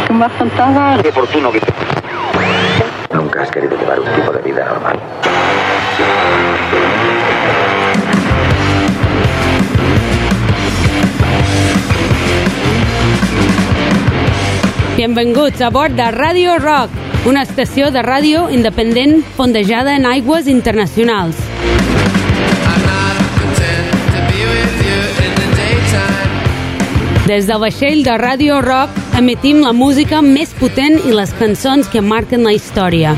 que me has contado. Qué oportuno que... Nunca has querido llevar un tipo de vida normal. Benvinguts a bord de Radio Rock, una estació de ràdio independent fondejada en aigües internacionals. Des del vaixell de Radio Rock emetim la música més potent i les cançons que marquen la història.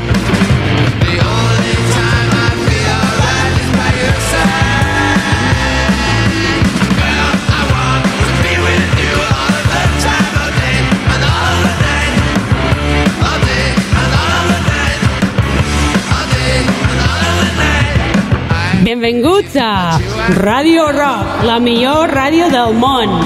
Benvinguts a Radio Rock, la millor ràdio del món.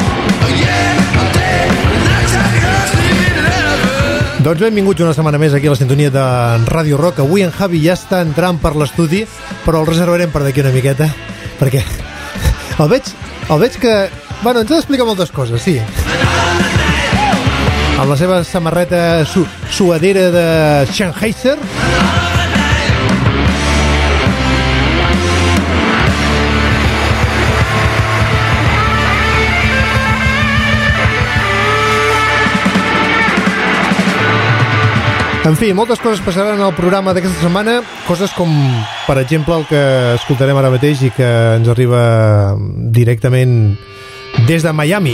Doncs benvinguts una setmana més aquí a la sintonia de Radio Rock. Avui en Javi ja està entrant per l'estudi, però el reservarem per d'aquí una miqueta, perquè el veig que... Bueno, ens ha d'explicar moltes coses, sí. Amb la seva samarreta suadera de Sennheiser. En fi, moltes coses passaran al programa d'aquesta setmana, coses com, per exemple, el que escoltarem ara mateix i que ens arriba directament des de Miami.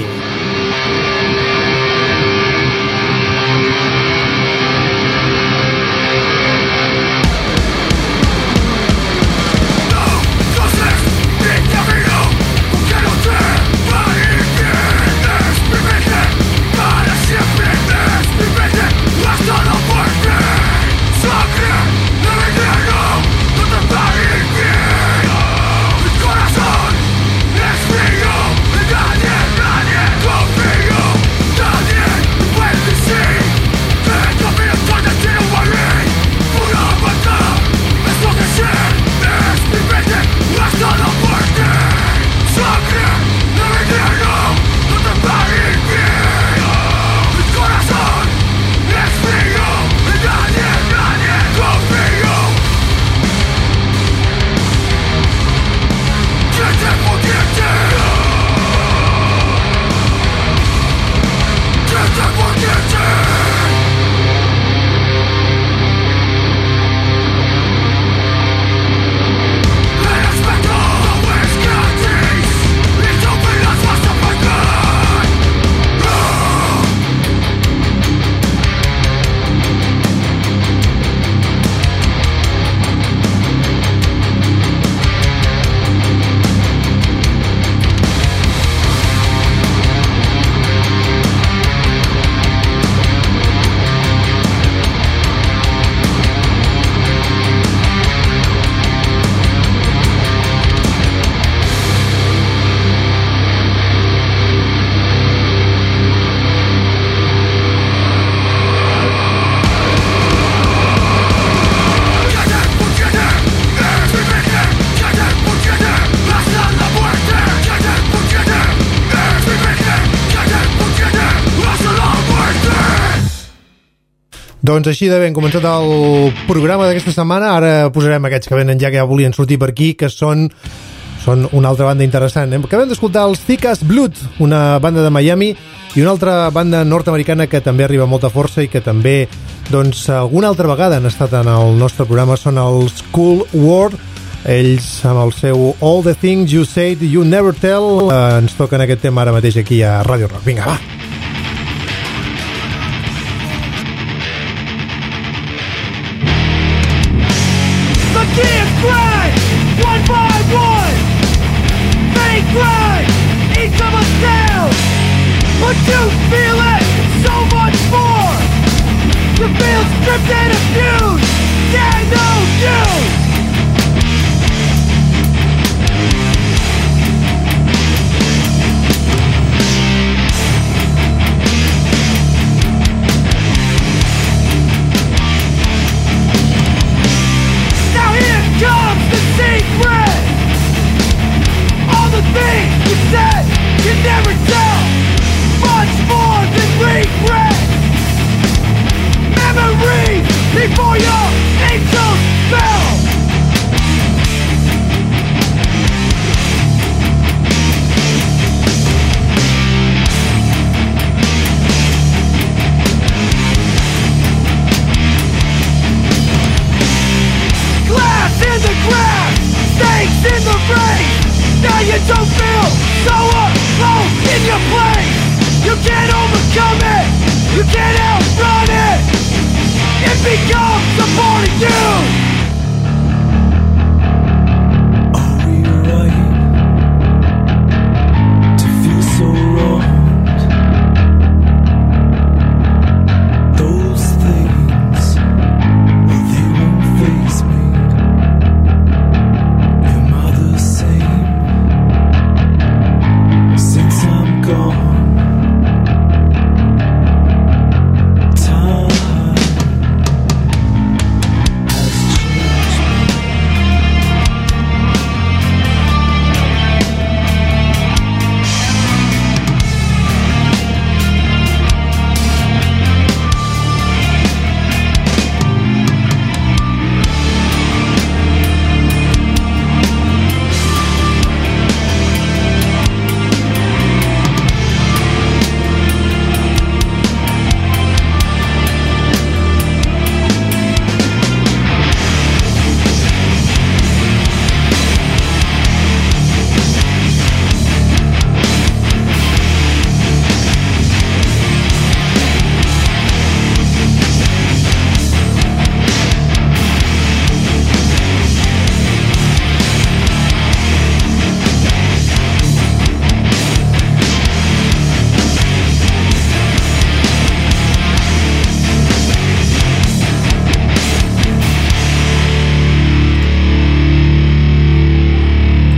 Doncs així de ben començat el programa d'aquesta setmana. Ara posarem aquests que venen ja, que ja volien sortir per aquí, que són una altra banda interessant. Acabem d'escoltar els Thick As Blood, una banda de Miami, i una altra banda nord-americana que també arriba amb molta força i que també, doncs, alguna altra vegada han estat en el nostre programa. Són els Cool World. Ells, amb el seu All the Things You Said You Never Tell, ens toquen aquest tema ara mateix aquí a Radio Rock. Vinga, va! One by one, they grind each of us down. But you feel it so much more. You feel stripped and abused. Yeah, no use. Now here comes the secret. All the things you said you never tell. Much more than regret.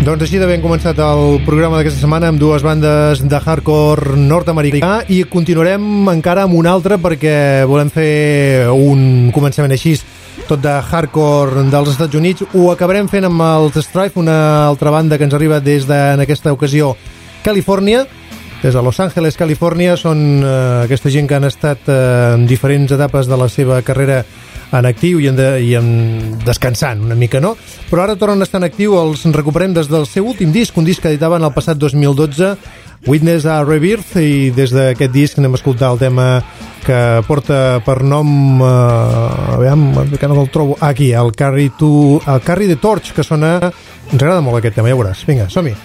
Doncs així d'haver començat el programa d'aquesta setmana amb dues bandes de hardcore nord-americà i continuarem encara amb una altra perquè volem fer un començament així tot de hardcore dels Estats Units. Ho acabarem fent amb els Strife, una altra banda que ens arriba des de, en aquesta ocasió, Califòrnia, des de Los Angeles, Califòrnia. Són aquesta gent que han estat en diferents etapes de la seva carrera en actiu i en descansant una mica, no? Però ara tornen a estar en actiu, els recuperem des del seu últim disc, un disc que editaven el passat 2012, Witness a Rebirth, i des d'aquest disc anem a escoltar el tema que porta per nom aviam, que no el trobo aquí, el Carry the Torch, que sona, ens agrada molt aquest tema, ja veuràs. Vinga, som-hi.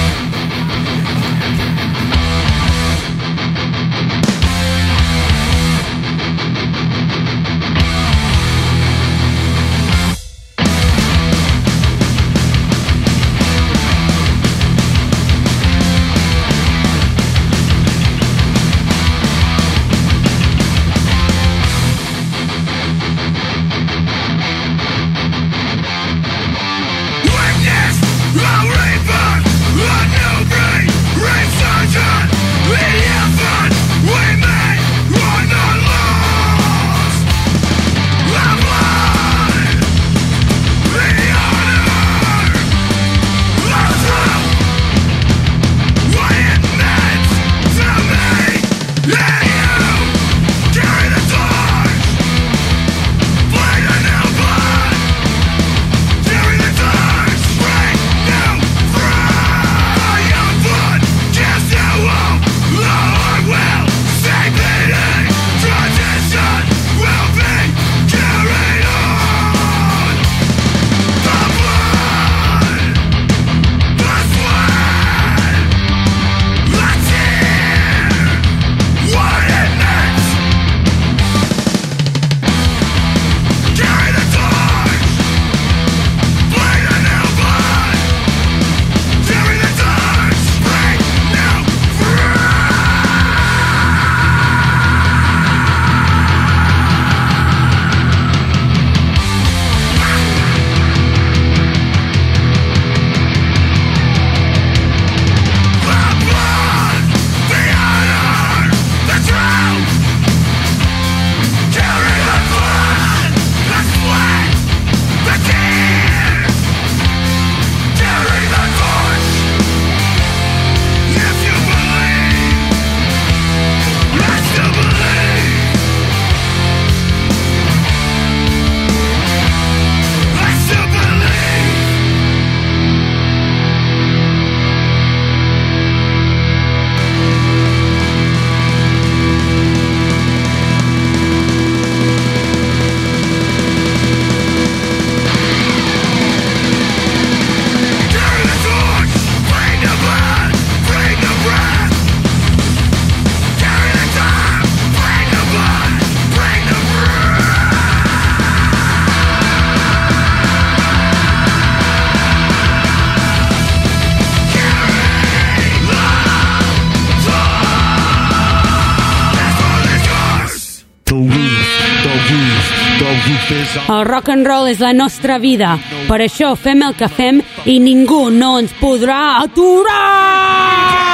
El rock and roll és la nostra vida. Per això fem el que fem i ningú no ens podrà aturar!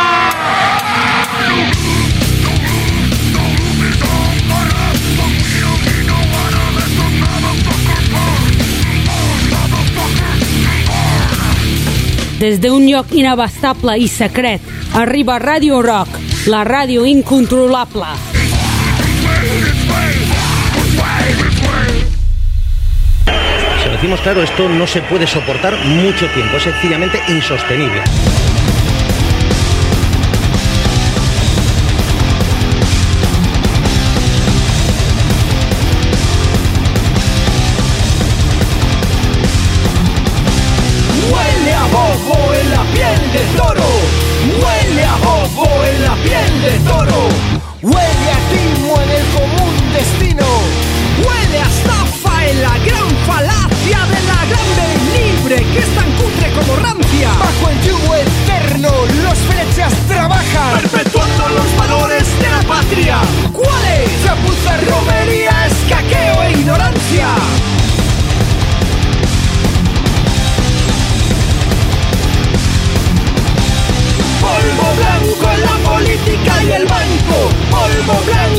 Des d'un lloc inabastable i secret arriba Radio Rock, la ràdio incontrolable. Si lo decimos claro, esto no se puede soportar mucho tiempo, es sencillamente insostenible. Huele a bobo en la piel de toro, huele a bobo en la piel de toro, huele a timo en el común destino, huele a estafa en la gran falacia de la grande libre que es tan cutre como rancia. Bajo el yugo eterno los flechas trabajan, perpetuando los valores de la patria. ¿Cuáles? Chapuza, romería, escaqueo e ignorancia.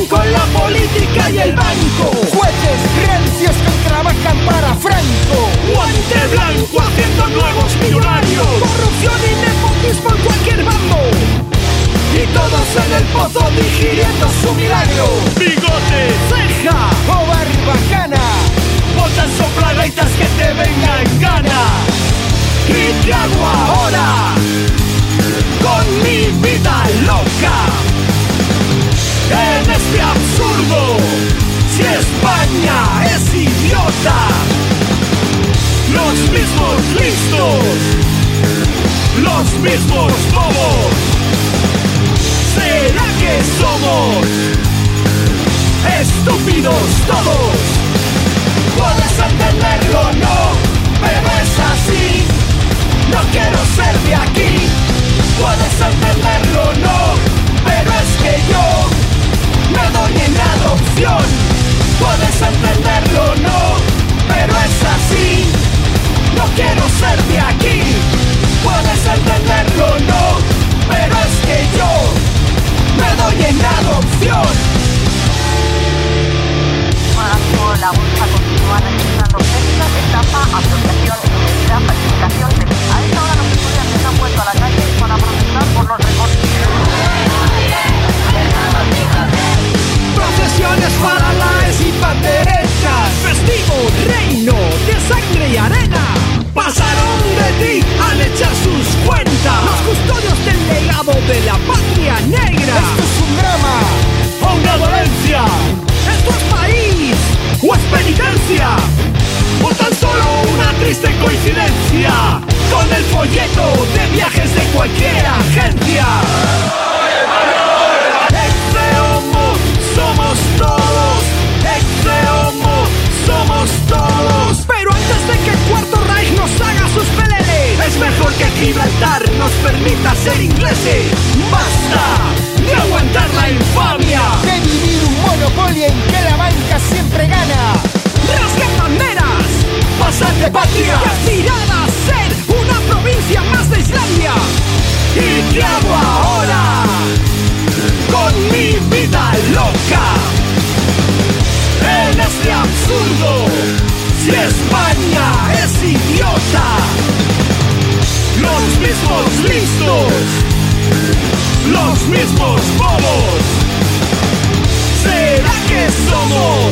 con la política y el banco. Jueces rencios que trabajan para Franco. Guante blanco haciendo nuevos millonarios. Corrupción y nepotismo en cualquier bando. Y todos en el pozo digiriendo su milagro. Bigote, ceja o barbacana. Botas soplagaitas que te venga en gana. ¿Y qué hago ahora con mi vida loca? En este absurdo, si España es idiota. Los mismos listos, los mismos bobos. ¿Será que somos estúpidos todos? Puedes entenderlo, no, pero es así. No quiero ser de aquí. Puedes entenderlo, no, pero es que yo me doy en adopción. Puedes entenderlo, no, pero es así. No quiero ser de aquí. Puedes entenderlo, no, pero es que yo me doy en adopción. La bolsa continúa registrando pérdidas, estafa, apropiación indebida, falsificación de... A esta hora los estudiantes han vuelto a la calle para protestar por los recortes. Procesiones paralaes y panderetas, festivo reino de sangre y arena. Pasaron de ti al echar sus cuentas, los custodios del legado de la patria negra. Esto es un drama o una dolencia. Esto es país o es penitencia, o tan solo una triste coincidencia con el folleto de viajes de cualquier agencia. Ex-homo somos todos, ex-homo somos todos. Pero antes de que el Cuarto Reich nos haga sus peleles, es mejor que Gibraltar nos permita ser ingleses. ¡Basta de aguantar la infamia! De vivir un monopolio en que la banca siempre gana. ¡Rasgan banderas! ¡Pasar de patria! ¡Y aspirar a ser una provincia más de Islandia! ¿Y qué hago ahora con mi vida loca? En este absurdo, si España es idiota. Los mismos listos, los mismos bobos. ¿Será que somos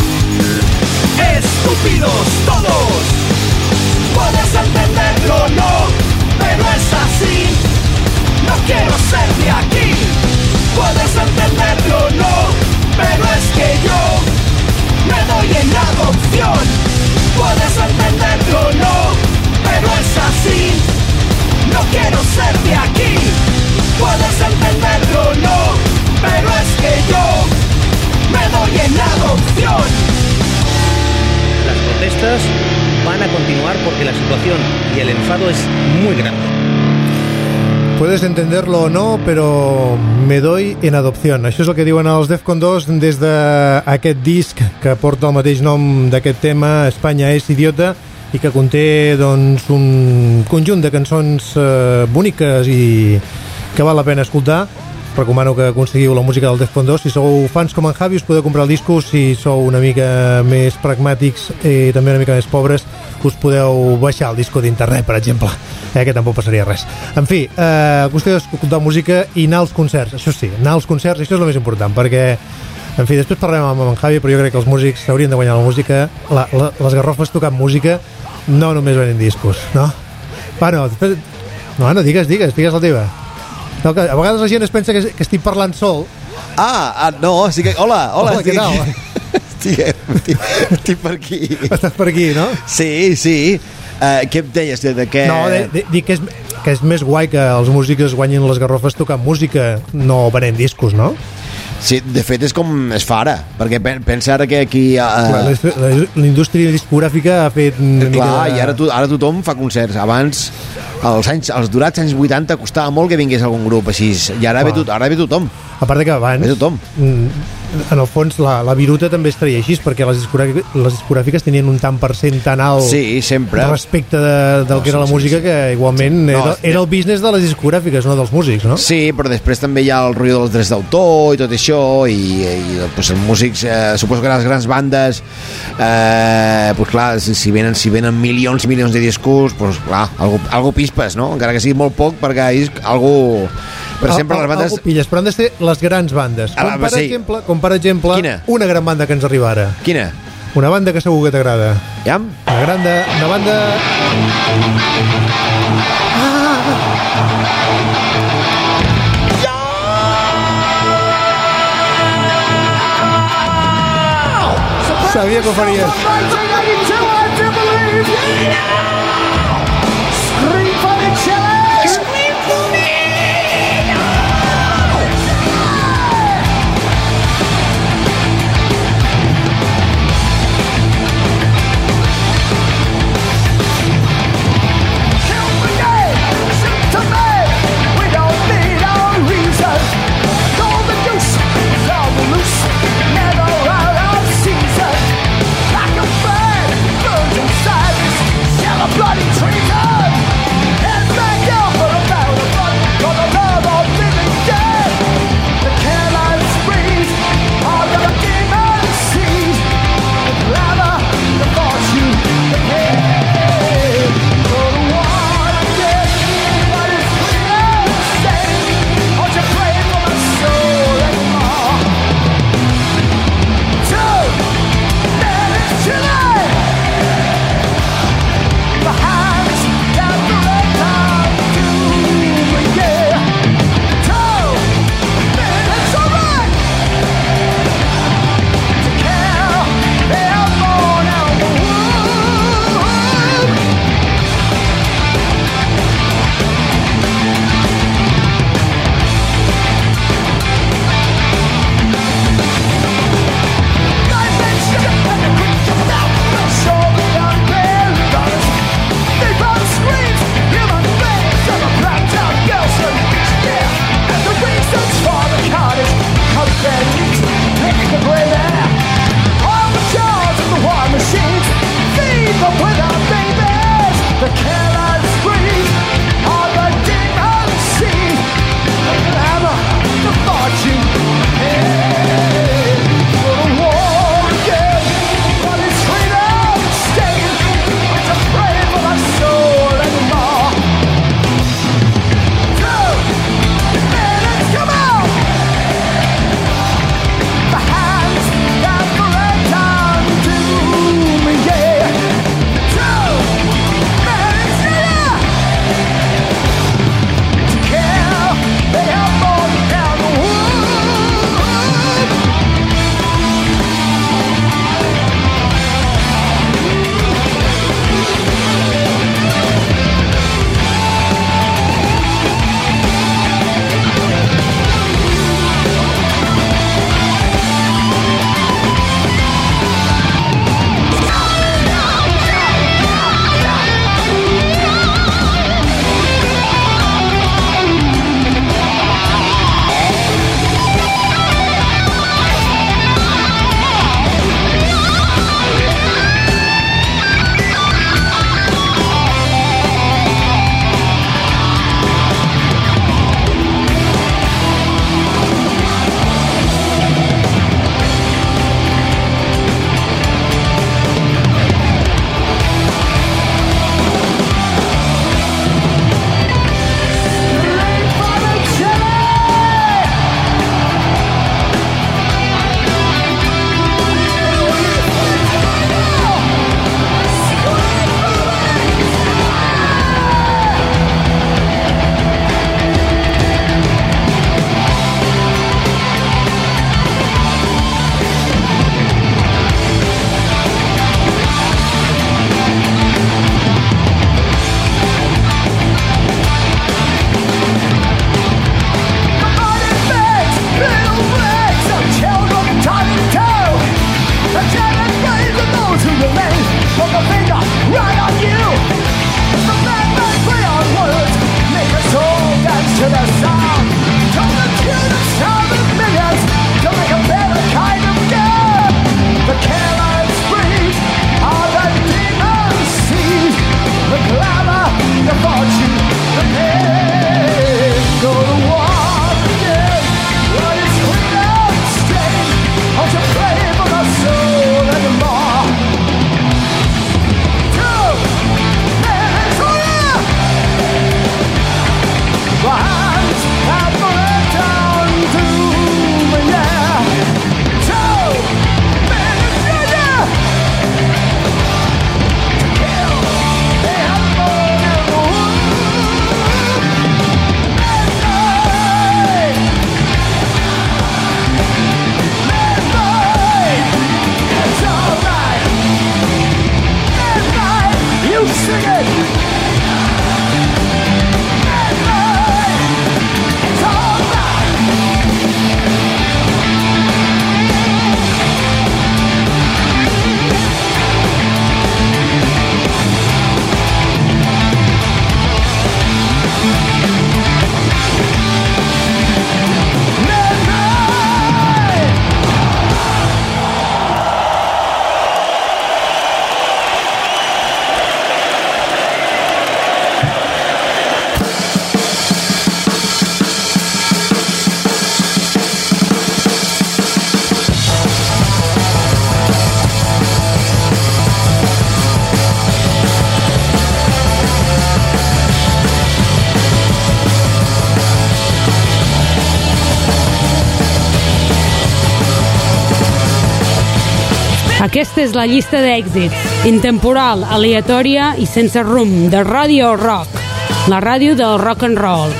estúpidos todos? Puedes entenderlo, no, pero es así. No quiero ser de aquí. Puedes entenderlo, no, pero es que yo me doy en adopción. Puedes entenderlo, no, pero es así. No quiero ser de aquí. Puedes entenderlo, no, pero es que yo me doy en adopción. Las protestas van a continuar porque la situación y el enfado es muy grande. Puedes entenderlo o no, però me doy en adopción. Això és el que diuen els Defcon 2 des d'aquest disc que porta el mateix nom d'aquest tema, Espanya és idiota, i que conté doncs, un conjunt de cançons boniques i que val la pena escoltar. Recomano que aconseguiu la música del Defcon 2. Si sou fans com en Javi us podeu comprar el disco. Si sou una mica més pragmàtics i també una mica més pobres us podeu baixar el disco d'internet, per exemple, que tampoc passaria res. En fi, qüestió d'escoltar música i anar als concerts. Això sí, anar als concerts, això és el més important, perquè en fi, després parlarem amb en Javi, però jo crec que els músics haurien de guanyar la música, les garrofes tocant música, no només venen discos, no? Bueno, després... No, digues la teva. No, que a vegades la gent es pensa que estic parlant sol. No, sí que... Hola, què tal? Estic per aquí. Estàs per aquí, no? Sí. Què em deies? De què? No, dic que és més guai que els músics guanyin les garrofes tocant música, no venent discos, no? Sí, de fet és com es fa ara, perquè pensa ara que aquí... La indústria discogràfica ha fet... Clar, i ara tothom fa concerts. Abans, als durats anys 80, costava molt que vingués algun grup així, i ara ve tothom. A part de que abans... Ve tothom. en el fons la viruta també es treia així, perquè les discogràfiques tenien un tant per cent tan alt sempre respecte del que era la música, que igualment era el business de les discogràfiques, no dels músics, no? Sí, però després també hi ha el rotllo dels drets d'autor i tot això, i pues, els músics, suposo que les grans bandes pues clar, si venen milions i milions de discos, pues clar, algo pispes, no? Encara que sigui molt poc, perquè és algo... Per exemple, les bandes... Pilles, però han de ser les grans bandes. Com per exemple, quina? Una gran banda que ens arriba ara. Quina? Una banda que segur que t'agrada. Ja? Una banda... Sabia que ho faries. Scream for the challenge! Scream for me! Kill the game! Shoot to me! We don't need our reason! Golden goose! All the loose! Never out of season! Like a bird! Birds inside this shell of Aquesta és la llista d'èxits, intemporal, aleatòria i sense rumb, de Radio Rock, la ràdio del rock and roll.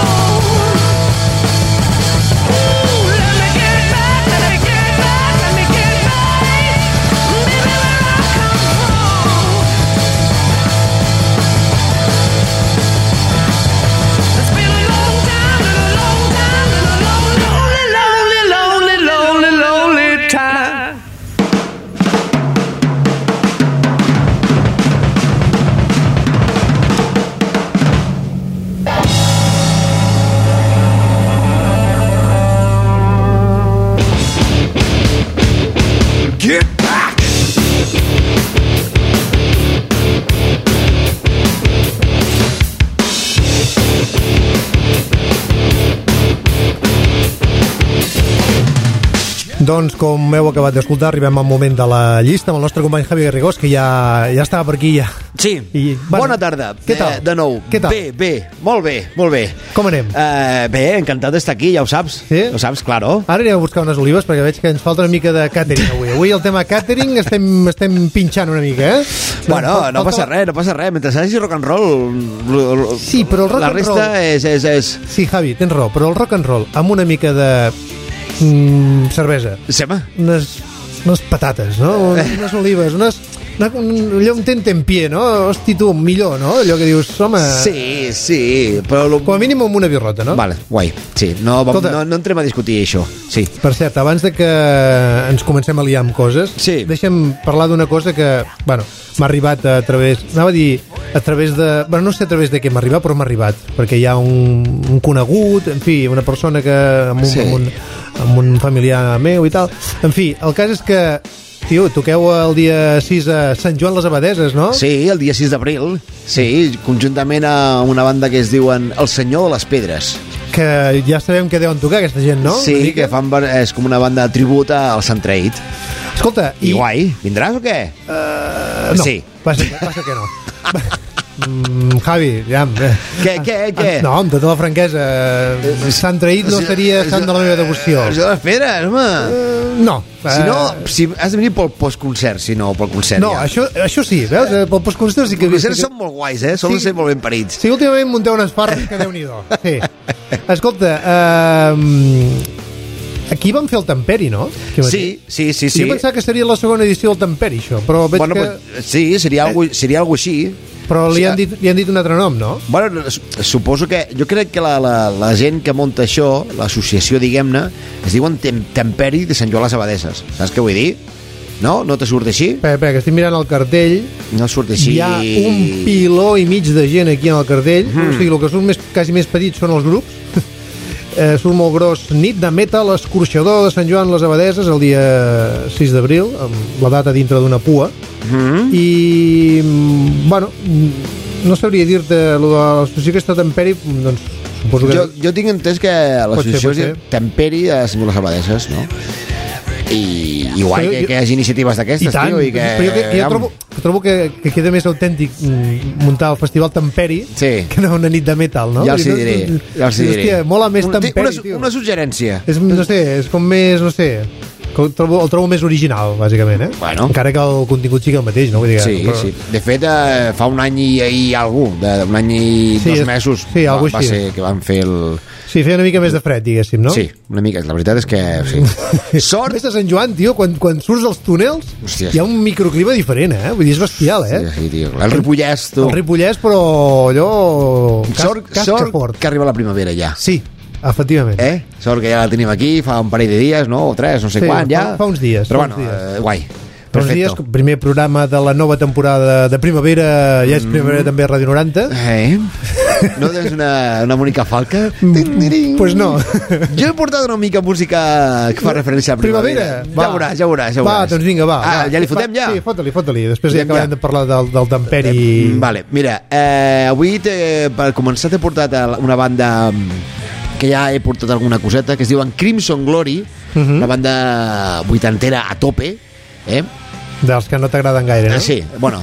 Doncs, com heu acabat d'escoltar, arribem al moment de la llista amb el nostre company Javi Garrigós, que ja estava per aquí ja. Sí, bona tarda. Què tal? De nou. Què tal? Bé, molt bé. Com anem? Bé, encantat d'estar aquí, ja ho saps. Sí? Ho saps, claro. Ara anirem a buscar unes olives perquè veig que ens falta una mica de catering avui. Avui el tema catering estem pinxant una mica, Bueno, no passa res. Mentre s'hagi rock and roll... Sí, però el rock and roll... La resta és... Sí, Javi, tens raó, però el rock and roll amb una mica de... cervesa. Sema? Unes patates, no? Unes olives, allò un tentempié, no? Hosti, tu, millor, no? Allò que dius, home... Sí, però... Com a mínim amb una birrota, no? Vale, guai, sí, no entrem a discutir això, sí. Per cert, abans de que ens comencem a liar amb coses, sí. Deixa'm parlar d'una cosa que, bueno, m'ha arribat a través... Anava a dir, a través de... Bueno, no sé a través de què m'ha arribat, però m'ha arribat, perquè hi ha un conegut, en fi, una persona que... amb un familiar meu i tal. En fi, el cas és que... Tio, toqueu el dia 6 a Sant Joan les Abadeses, no? Sí, el dia 6 d'abril. Sí, conjuntament amb una banda que es diuen El Senyor de les Pedres. Que ja sabem que deuen tocar aquesta gent, no? Sí, que és com una banda de tribut al Sant Trade. Escolta, i guai, vindràs o què? No, sí. Passa que no. Javi, ja... Què? No, amb tota la franquesa, Sant Traït no seria sant de la meva devoció. Això de les Pedres, home. No. Si has de venir pel postconcert, si no pel concert. No, ja. això sí, veus? Pel postconcert sí que... Els concerts són molt guais, solen ser molt ben parits. Sí, últimament munteu unes farres que Déu-n'hi-do. Sí. Escolta, aquí van fer el Temperi, no? Sí. Jo pensava que seria la segona edició del Temperi, això, però veig que... Sí, seria algo així. Però li han dit un altre nom, no? Bueno, suposo que... Jo crec que la gent que munta això, l'associació, diguem-ne, es diuen Temperi de Sant Joan les Abadeses. Saps què vull dir? No? No te surt així? Espera, que estic mirant el cartell. No surt així. Hi ha un piló i mig de gent aquí en el cartell. O sigui, el que surt quasi més petit són els grups. Surt molt gros. Nit de metal, escorxador de Sant Joan les Abadeses el dia 6 d'abril, amb la data dintre d'una pua. I bueno, no sabria dir-te lo de l'associació aquesta Temperi, doncs suposo que... Jo tinc entès que l'associació és Temperi de Sant Joan les Abadeses, no? I guai que hi hagi iniciatives d'aquestes, tio, i que... Però jo trobo que queda més autèntic muntar el festival Temperi que no una nit de metal, no? Ja els hi diré. Hòstia, mola més Temperi, tio. Una suggerència. No sé, és com més, no sé... El trobo més original, bàsicament, Bueno. Encara que el contingut sigui el mateix, no? Vull dir, sí. De fet, fa un any i algú, un any i 2 mesos va ser que van fer el... Sí, feia una mica més de fred, diguéssim, no? Sí, una mica. La veritat és que... Sí. Sort! A Sant Joan, tio, quan surts dels túnels, hòstia, hi ha un microclima diferent, Vull dir, és bestial, Sí, tio. El Ripollès, tu. El Ripollès, però allò... Sort que arriba la primavera ja. Sí, efectivament. Sort que ja la tenim aquí, fa un parell de dies, no? O 3, no sé quan, ja. Fa uns dies. Però bueno, guai. Uns dies, primer programa de la nova temporada de primavera, ja és primavera també a Ràdio 90. No tens una Mònica Falca? Pues no. Jo he portat una mica música que fa referència a primavera. Ja veuràs. Va, doncs vinga, va. Ja li fotem ja? Sí, fota-li. Després ja acabem de parlar del Temperi. Vale, mira, avui per començar t'he portat una banda que ja he portat alguna coseta, que es diuen Crimson Glory, una banda vuitantera a tope, dels que no t'agraden gaire, no? Sí, bueno.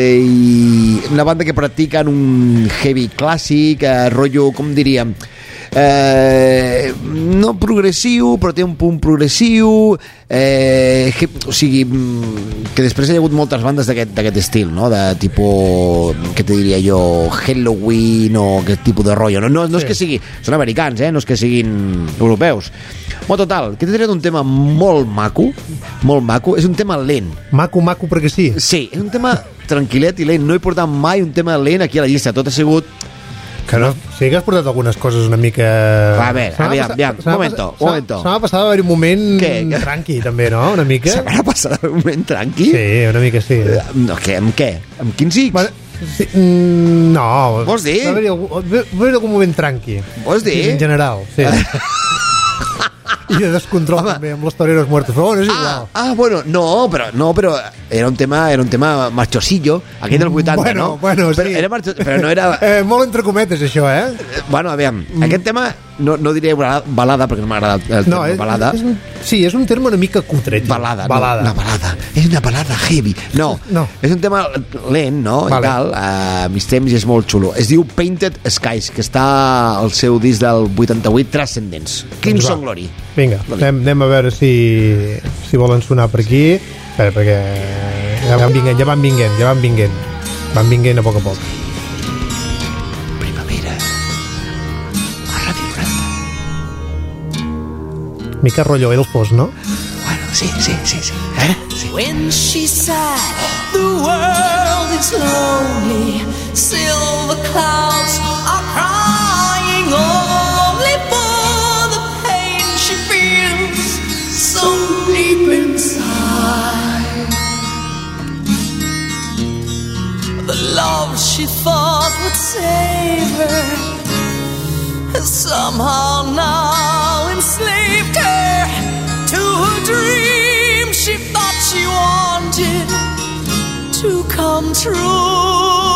I una banda que practiquen un heavy clàssic, rotllo, com diríem, no progressiu, però té un punt progressiu, o sigui, que després hi ha hagut moltes bandes d'aquest estil, no? De tipus, què te diria jo, Halloween o aquest tipus de rotllo. No és que sigui, són americans, no és que siguin europeus. Bueno, total, que t'he tret un tema molt maco, és un tema lent. Maco perquè sí. Sí, és un tema tranquil·let i lent. No he portat mai un tema lent aquí a la llista. Tot ha sigut... Que no, sí que has portat algunes coses una mica... A veure, aviam, un momento. Setmana passada va haver un moment tranqui, també, no? Una mica. Setmana passada un moment tranqui? Sí, una mica sí. No, amb què? Amb quins X? Bueno, sí, no. Vols dir? Va haver algun moment tranqui. Vols dir? En general, sí. I de descontrol també amb los toreros muertos, però bueno, és igual. Bueno, però era un tema marchosillo, aquell dels 80, no? Bueno, però sí. Però no era... molt entre cometes, això, Bueno, aviam, aquest tema no diré balada, perquè no m'agrada el terme balada. És un terme una mica cutre. Balada. Una balada. És una balada heavy. No. És un tema lent, no? Vale. I tal, mis temps i és molt xulo. Es diu Painted Skies, que està al seu disc del 88, Transcendence. Crimson Glory. Vinga, anem a veure si volen sonar per aquí. Espera, perquè ja van vinguent. Van vinguent a poc a poc. Primavera. A Ràdio 90. Mica rotllo Elfos, no? Bueno, sí. Sí. When she sighed, the world is lonely. Silver clouds are crying only for the pain she feels so deep inside. The love she thought would save her has somehow now enslaved her to a dream she thought she wanted to come true.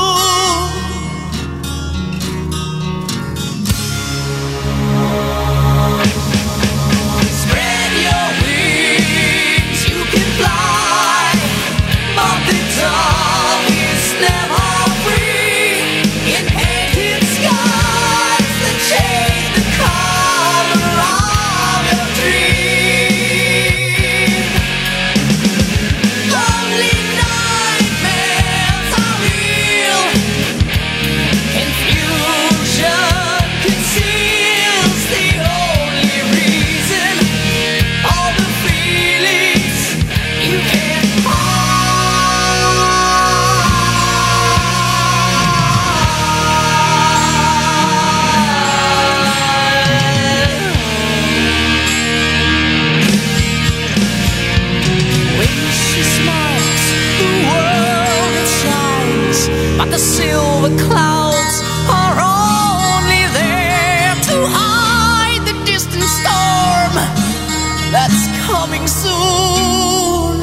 Spread your wings, you can fly, but the dog is never free. In painted skies that change the color of your dream. Lonely nightmares are real. Confusion conceals the only reason. All the feelings you can't When she smiles, the world it shines, but the silver clouds are only there to hide the distant storm that's coming soon.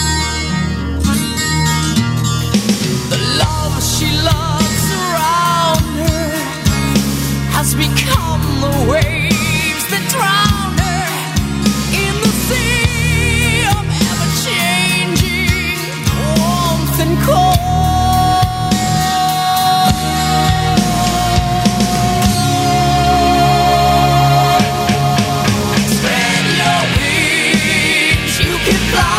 The love she loves around her has become the waves that drown her in the sea of ever-changing warmth and cold. Spread your wings, you can fly.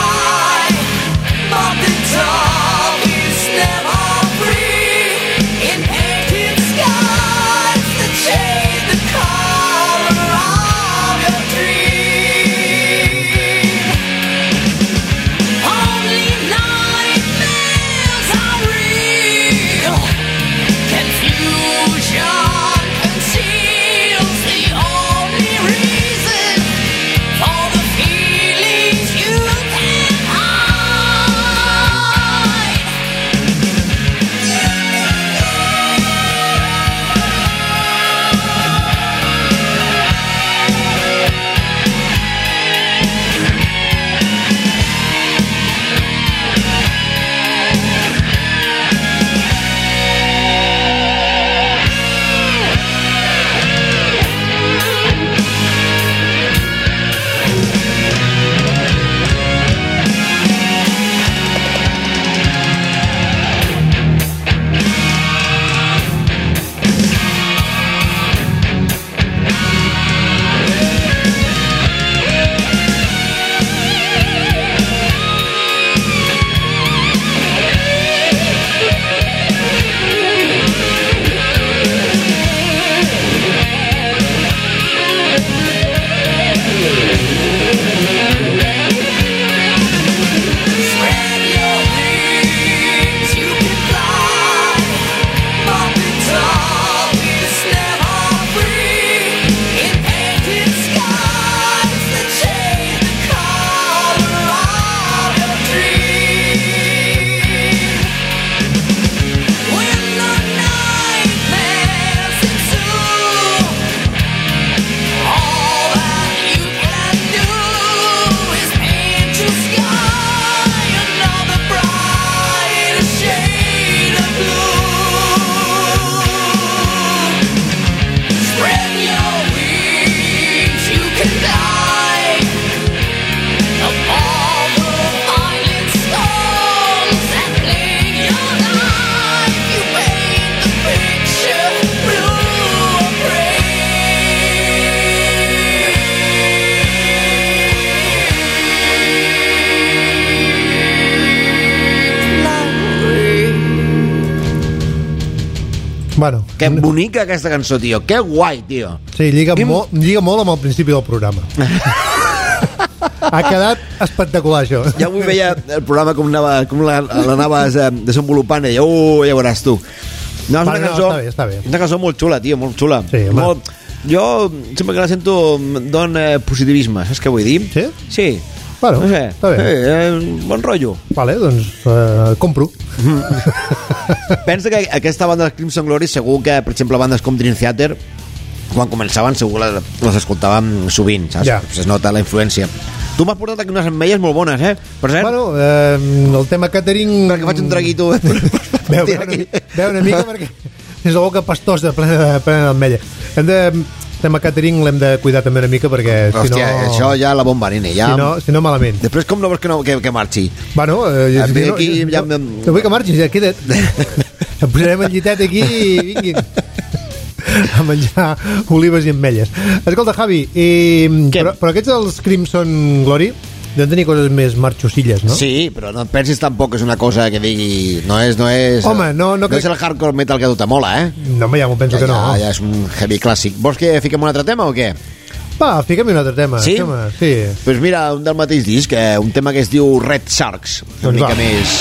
Bueno, Que bonica aquesta cançó, tio. Que guai, tio. sí, lliga molt amb el principi del programa. Ha quedat espectacular, això. Ja avui veia el programa com l'anaves desenvolupant i deia, ja veuràs tu. No, és una cançó, està bé. És una cançó molt xula, tio, molt xula. Sí, home. molt, jo, sempre que la sento, em dona positivisme, saps què vull dir? Sí? Sí. Bueno, No sé, està bé. bon rotllo. Vale, doncs compro. Pensa que aquesta banda de Crimson Glory, segur que, per exemple, bandes com Dream Theater, quan començaven segur les escoltàvem sovint, saps? Ja. Es nota la influència. Tu m'has portat aquí unes ametlles molt bones, per cert? Bueno, el tema catering... Perquè faig un traguito. Veu una mica perquè és la boca pastosa plena d'ametlla. Tema catering l'hem de cuidar també una mica perquè si no... Hòstia, això ja la bomba, nene. Ja... Si no malament. Després com no vols que marxi? Bueno, vull que marxis, ja queda't. Em posarem el llitet aquí i vinguin a menjar olives i ametlles. Escolta, Javi, però aquests dels Crimson Glory deuen tenir coses més marxosilles, no? Sí, però no et pensis tampoc que és una cosa que digui... No és... Home, no crec... és el hardcore metal que a tu te mola, No, ja m'ho penso que no. Ja és un heavy clàssic. Vols que fiquem un altre tema o què? Va, fiquem un altre tema. Sí? Sí. Pues mira, un del mateix disc, un tema que es diu Red Sharks. Una Doncs mica va. més...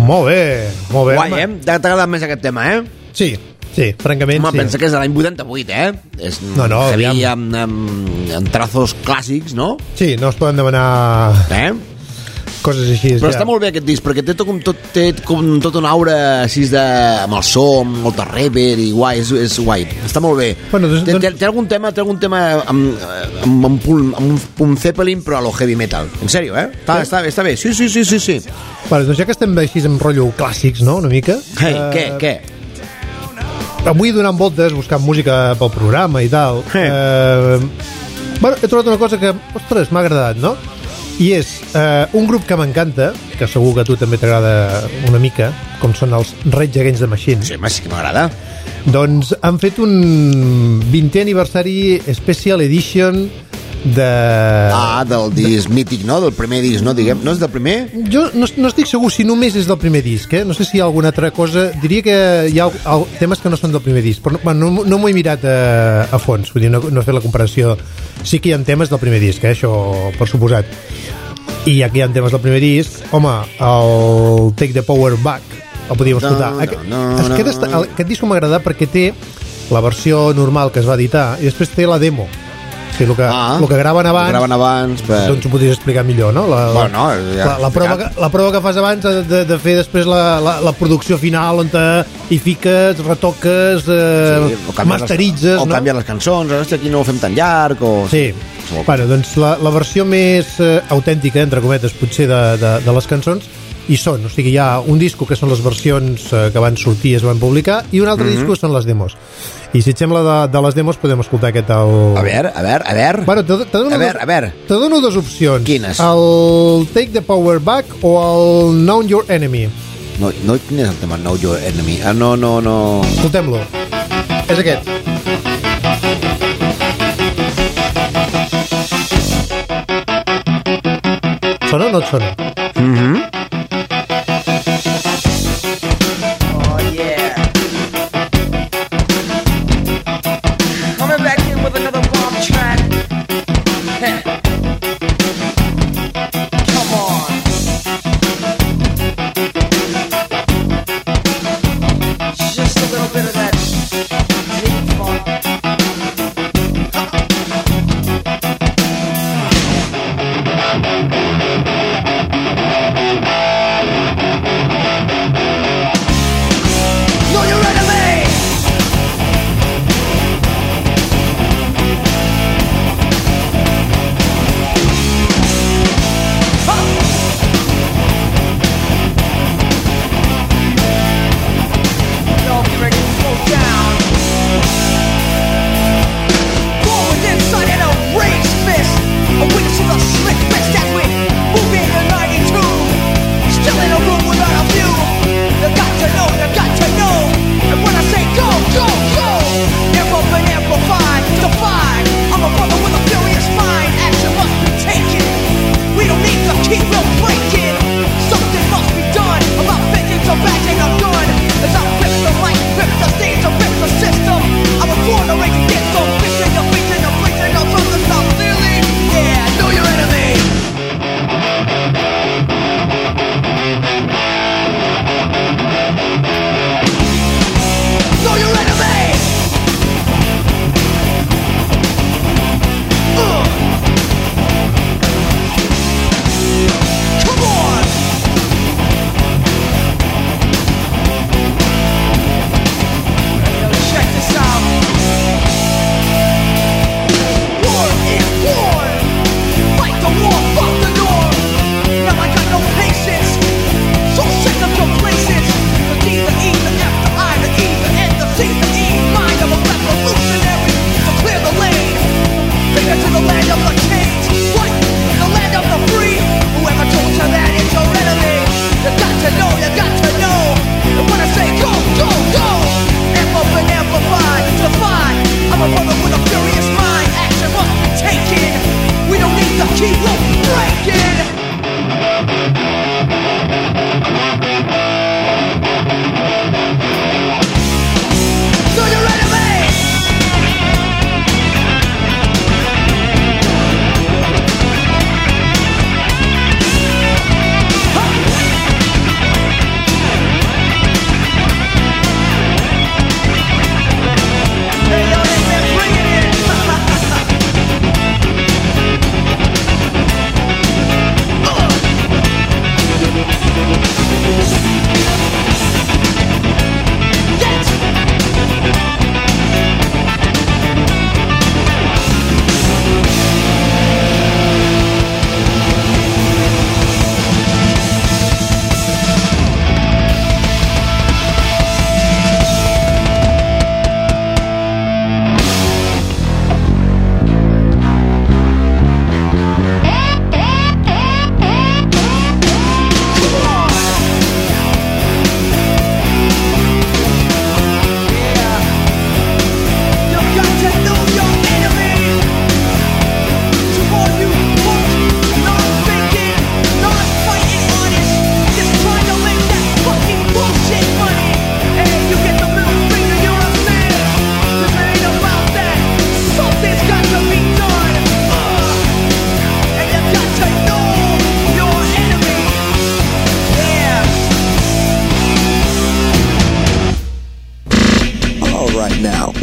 Molt bé, molt bé. Guai, home. T'ha agradat més aquest tema, Sí, francament, Home, sí. pensa que és de l'any 88, És No, heavy aviam. amb trazos clàssics, no? Sí, no es poden demanar coses així. Però està molt bé aquest disc, perquè té tot una aura així amb el so, amb molta reverb i guai, és guai, està molt bé. Bueno, té algun tema amb un punt Zeppelin, però a lo heavy metal. En sèrio, Està bé, sí. Bueno, doncs ja que estem així amb rotllo clàssics, no?, una mica. Què? Avui donant voltes, buscant música pel programa i tal. Bueno, he trobat una cosa que, ostres, m'ha agradat, no? I és un grup que m'encanta, que segur que a tu també t'agrada una mica, com són els Rage Against the Machine. Sí, home, sí que m'agrada. Doncs han fet un 20è aniversari Special Edition del disc mític, no? Del primer disc, no? Diguem, no és del primer? Jo no estic segur si només és del primer disc, No sé si hi ha alguna altra cosa. Diria que hi ha temes que no són del primer disc, però no m'ho he mirat a fons, vull dir, no he fet la comparació. Sí que hi ha temes del primer disc, això per suposat. I ja que hi ha temes del primer disc, home, el Take the Power Back el podíem escoltar. Aquest disc m'ha agradat perquè té la versió normal que es va editar i després té la demo. Sí, el que graven abans, doncs ho podries explicar millor, no? La prova que fas abans de fer després la producció final on hi fiques, retoques, masteritzes, o canvies les cançons, aquí no ho fem tan llarg sí, bueno, doncs la versió més autèntica, entre cometes, potser de les cançons hi són, o sigui, hi ha un disco que són les versions que van sortir i es van publicar i un altre disco són les demos. I si et sembla de les demos podem escoltar aquest A veure. Bueno, te dono dues opcions. Quines? El Take the Power Back o el Know Your Enemy. No, quin és el tema Know Your Enemy? No. Escoltem-lo. És aquest. Sona o no et sona?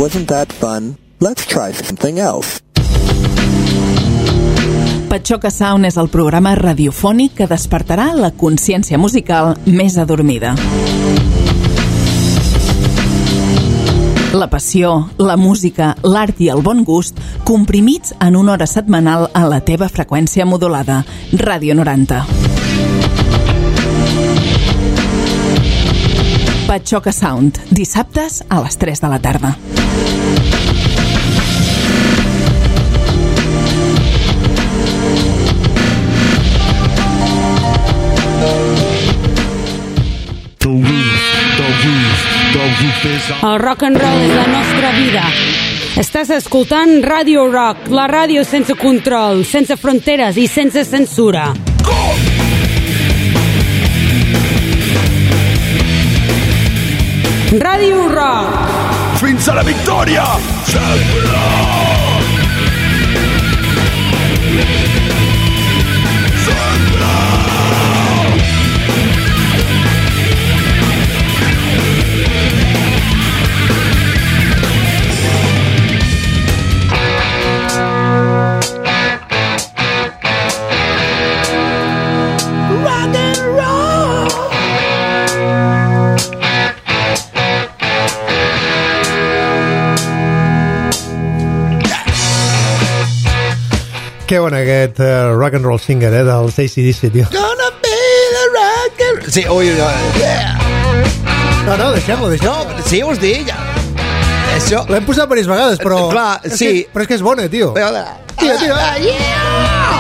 Wasn't that fun? Let's try something else. Patxoca Sound és el programa radiofònic que despertarà la consciència musical més adormida. La passió, la música, l'art i el bon gust comprimits en una hora setmanal a la teva freqüència modulada. Ràdio 90. Patxoca Sound, dissabtes a les 3 de la tarda. El rock and roll és la nostra vida. Estàs escoltant Radio Rock, la ràdio sense control, sense fronteres i sense censura. Radio Rock. Fins a la victòria! Sempre! Que bon aquest rock and roll singer, dels AC/DC, tio. Gonna be the rock and roll. Sí, ui, yeah. No, deixem-ho. No, sí, us dic. Això... L'hem posat diverses vegades, però... Clar, sí. Però és que és bona, tio. Tio. Yeah!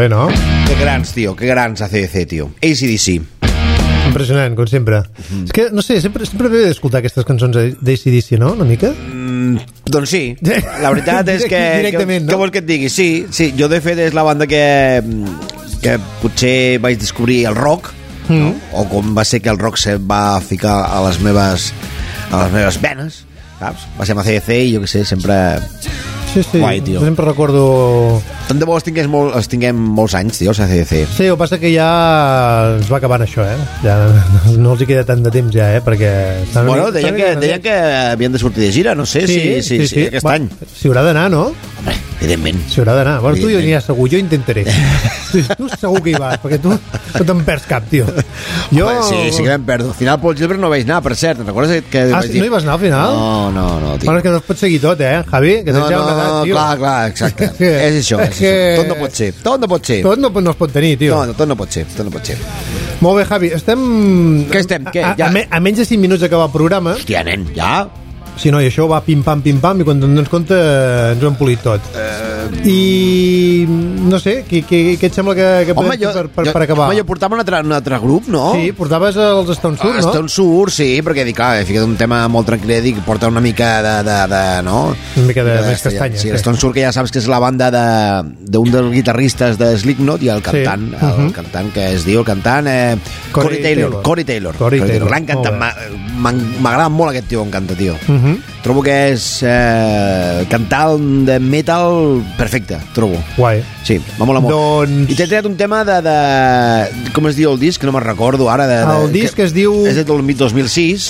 bé, no? Que grans, tio, que grans AC/DC, tio. AC/DC. Impressionant, com sempre. És que, no sé, sempre ve d'escoltar aquestes cançons d'ACDC, no? Una mica? Doncs sí, la veritat és que... Directament, no? Què vols que et digui? Sí, jo de fet és la banda que potser vaig descobrir el rock, no? O com va ser que el rock se va ficar a les meves venes, saps? Va ser amb ACDC i jo què sé, sempre... Sí, guai, tio. Jo sempre recordo... Tant de bo els tinguem molts anys, tio, els ACDC. Sí, el que passa que ja es va acabant això, Ja no els hi queda tant de temps ja, perquè... Bueno, deien que havien de sortir de gira, no sé, sí, aquest any. S'hi haurà d'anar, no? Home, evidentment. S'hi haurà d'anar. Bueno, tu hi aniràs segur, jo intentaré. Tu segur que hi vas, perquè tu no te'n perds cap, tio. Jo... Home, sí que me'n perdo. Al final, Paul Gilbert no vaig anar, per cert. Recordes que vaig dir... No hi vas anar al final? No, tio. Bueno, és que no es pot seguir tot, Javi? Que tens ja una edat, tio. Clar, exacte. És això. Tot no pot ser. Tot no es pot tenir, tio. No, tot no pot ser. Molt bé, Javi, estem... Què estem? A menys de 5 minuts d'acabar el programa. Hòstia, nen, ja? Sí, no, i això va pim-pam, i quan ens dones compte ens ho hem polit tot. I no sé, què et sembla que podem fer per acabar? Home, jo portava un altre grup, no? Sí, portaves els Stone Sour, no? Stone Sour, sí, perquè dic, clar, he ficat un tema molt tranquil·let, dic, porta una mica no? Una mica de més castanya. Sí, Stone Sour, que ja saps que és la banda d'un dels guitarristes de Slipknot i el cantant, el cantant que es diu, el cantant Corey Taylor. L'han cantat, m'agrada molt aquest tio on canta, tio. Trobo que és cantant de metal perfecte, trobo. Guai. Sí, va molt amor. I t'he triat un tema de... Com es diu el disc? Que no me'n recordo ara. El disc es diu... És del 2006.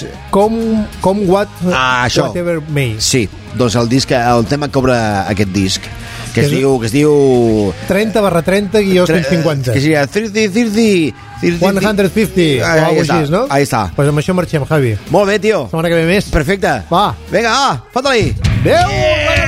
Whatever May. Sí, doncs el tema que obre aquest disc, que es diu 30/30-150. Que seria 30 150 o alguna cosa així, no? Ahí està. Pues amb això marxem, Javi. Molt bé, tio. La setmana que ve més. Perfecte. Va. Vinga, fota-li. Adéu!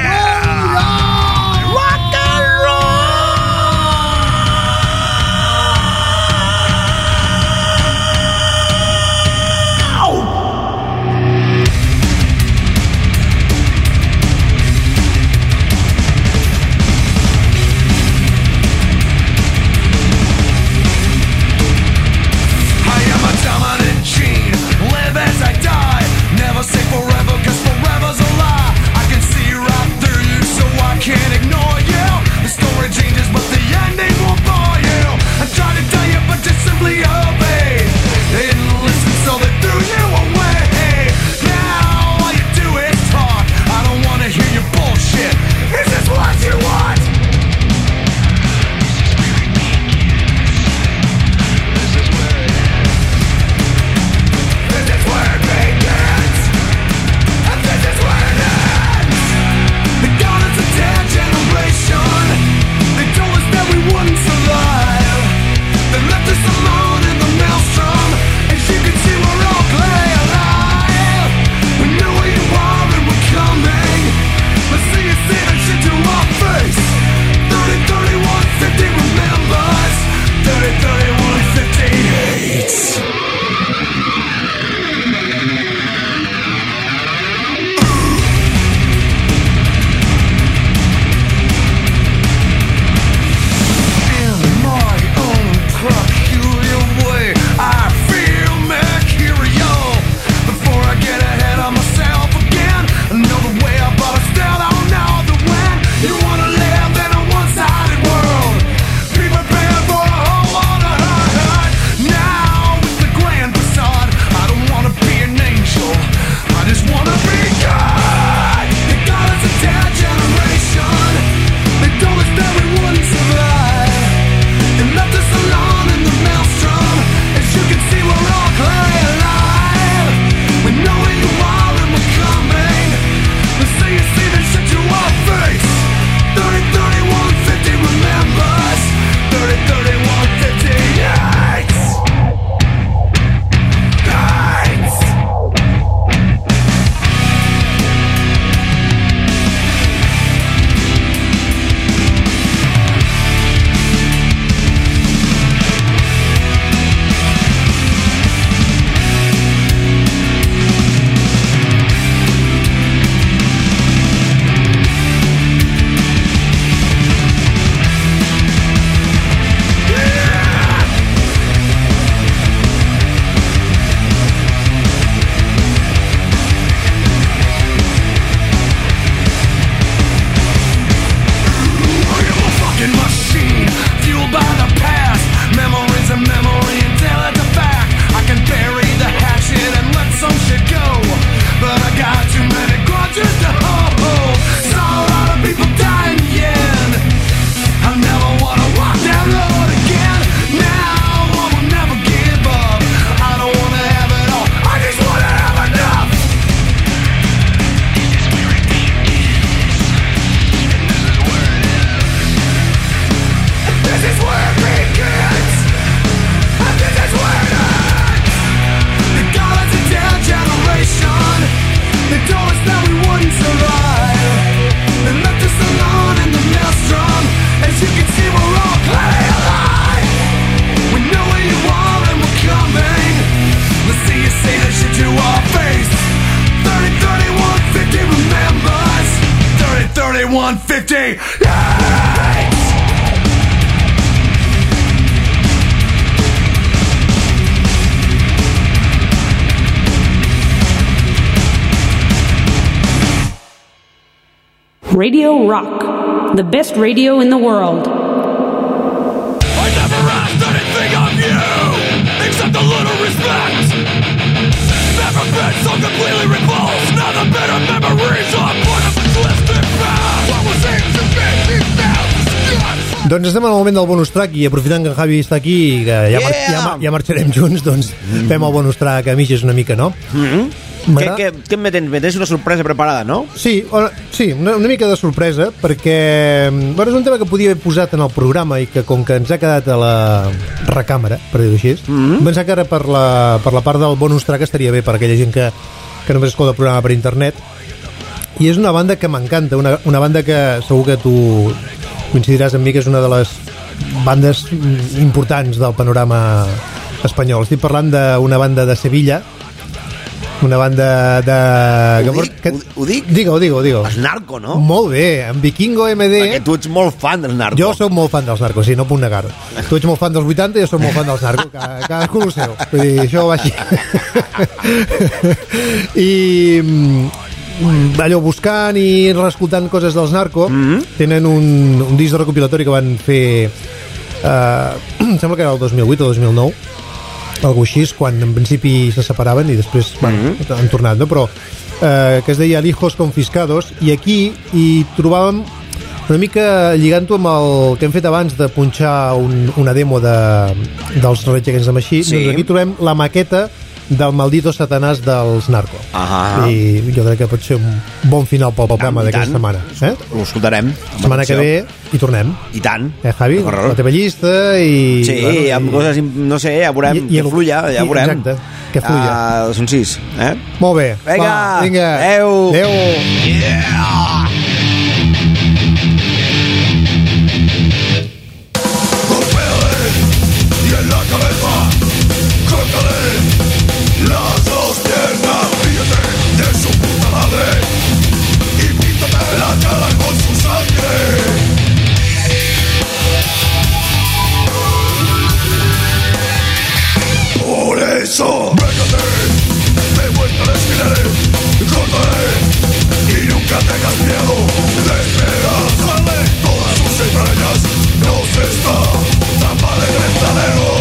They left us alone in the empty. Radio Rock, the best radio in the world. I never asked anything of you, except a little respect. Never been so completely repulsed. Now the bitter memories are part of a twisted past. What was aimed to be now. Doncs estem en el moment del bonus track i aprofitant que en Javi està aquí i que ja marxarem junts, doncs fem el bonus track a mitges una mica, no? Què me tens una sorpresa preparada, no? Sí, una mica de sorpresa, perquè és un tema que podia haver posat en el programa i que com que ens ha quedat a la recàmera, per dir-ho així, pensar que ara per la part del bonus track estaria bé per aquella gent que només escolta el programa per internet. I és una banda que m'encanta, una banda que segur que tu coincidiràs amb mi que és una de les bandes importants del panorama espanyol. Estic parlant d'una banda de Sevilla, una banda de... Ho dic? Digue-ho. Els Narco, no? Molt bé, en Vikingo MD... Perquè tu ets molt fan dels Narco. Jo soc molt fan dels Narco, sí, no puc negar-ho. Tu ets molt fan dels 80 i jo soc molt fan dels Narco. Cadascú ho seu. Vull dir, això va així. I... allò, buscant i reescoltant coses dels Narco, tenen un disc de recopilatori que van fer em sembla que era el 2008 o 2009, algo així, quan en principi se separaven i després han tornat, no? Però que es deia Hijos Confiscados, i aquí hi trobàvem una mica lligant-ho amb el que hem fet abans de punxar una demo dels Rage Against the Machine. Doncs aquí trobem la maqueta del Maldito Satanàs dels Narco. I jo crec que pot ser un bon final pel programa d'aquesta setmana. Ho escoltarem. La setmana que ve hi tornem. I tant. Javi? La teva llista i... Sí, amb coses, no sé, ja veurem, que fluya, ja veurem. Exacte, que fluya. Són 6, Molt bé. Vinga. Adéu. Yeah! Las dos piernas, ríete de su puta madre y píntate la cara con su sangre. Por eso, véngate, demuéstrales quién eres, córtale y nunca tengas miedo de esperar. Sale todas sus entrañas, no se está trampa de crentalero.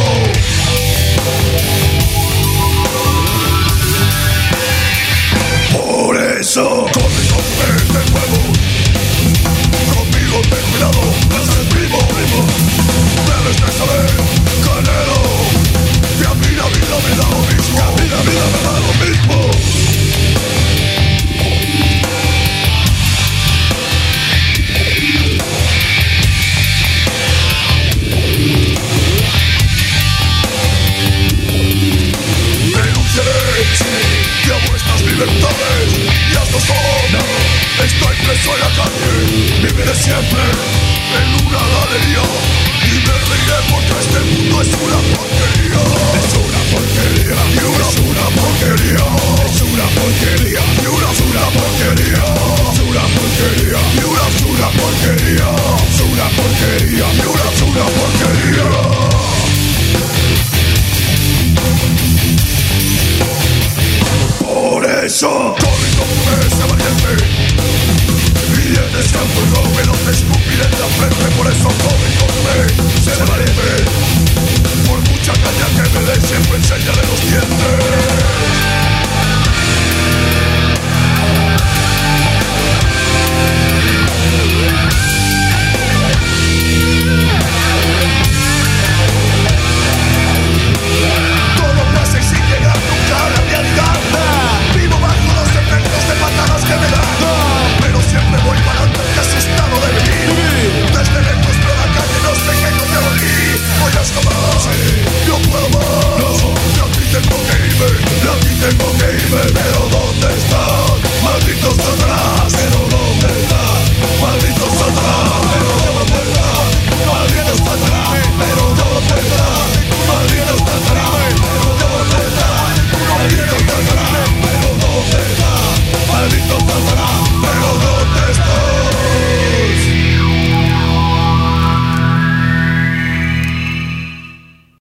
Por eso, corre de nuevo. Conmigo ten cuidado, vas a ser primo. Debes de saber, canero, que a mí la vida me da lo mismo. Que a mí la vida me da lo mismo. Y a vuestras libertades y hasta solo estoy preso en la calle. Viviré siempre en una galería y me reiré porque este mundo es una porquería. Es una porquería y una es una porquería. Es una porquería y una es una porquería. Es una porquería y una es una porquería. Es una porquería y una es una porquería. Por eso